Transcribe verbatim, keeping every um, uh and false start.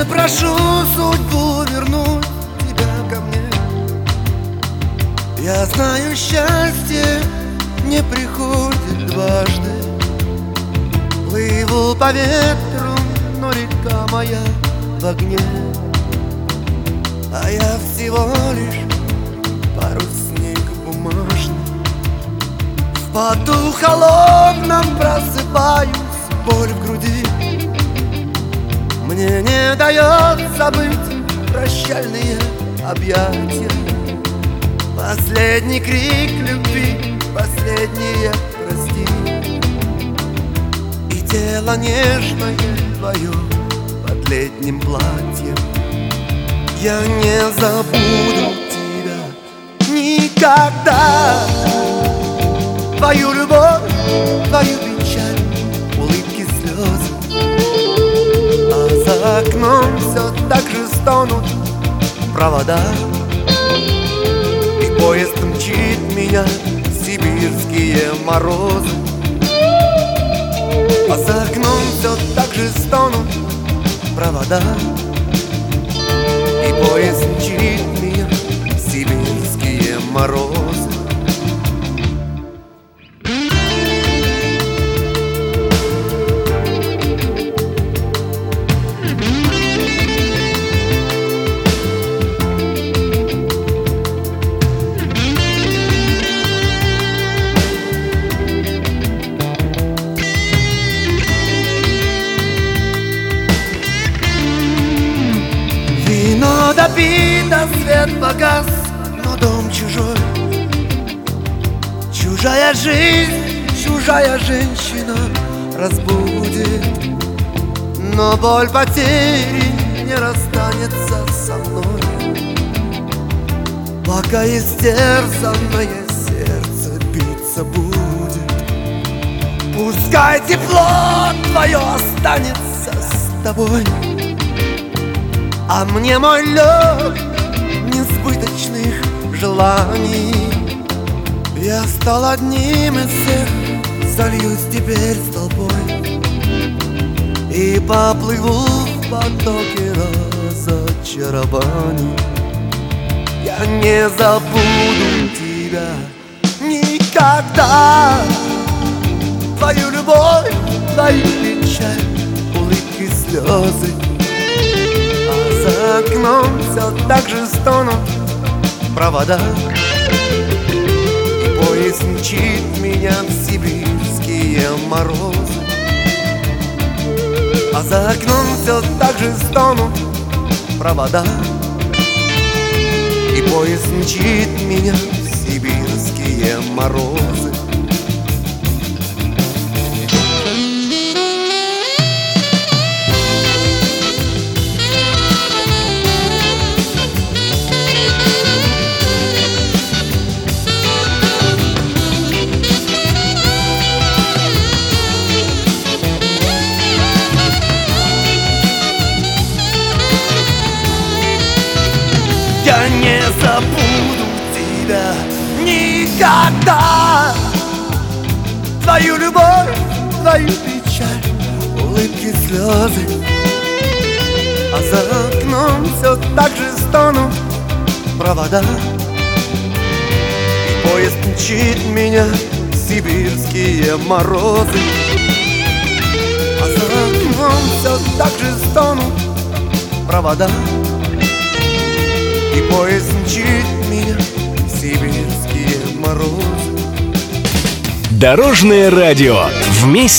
Не прошу судьбу вернуть тебя ко мне. Я знаю, счастье не приходит дважды. Плыву по ветру, но река моя в огне. А я всего лишь парусник бумажный. В поту холодном просыпаюсь, боль в груди. Мне не дает забыть прощальные объятия. Последний крик любви, последнее прости. И тело нежное твое под летним платьем. Я не забуду тебя никогда. Твою любовь, твою печаль, улыбки, слезы. А за окном все так же стонут провода. И поезд мчит меня в сибирские морозы. А за окном все так же стонут провода. И поезд мчит меня в сибирские морозы. Вино допито, свет погас, но дом чужой. Чужая жизнь, чужая женщина разбудит. Но боль потери не расстанется со мной, пока истерзанное сердце биться будет. Пускай тепло твое останется с тобой, а мне мой лед несбыточных желаний. Я стал одним из всех, зальюсь теперь с толпой и поплыву в потоке разочарований. Я не забуду тебя никогда. Твою любовь, твою печаль, улыбки, слезы. За окном все так же стонут провода. И поезд мчит меня в сибирские морозы. А за окном все так же стонут провода. И поезд мчит меня в сибирские морозы. Я не забуду тебя никогда. Твою любовь, твою печаль, улыбки, слезы. А за окном все так же стонут провода. И поезд мчит меня в сибирские морозы. А за окном все так же стонут провода. И поезд мчит меня в сибирские морозы. Дорожное радио. Вместе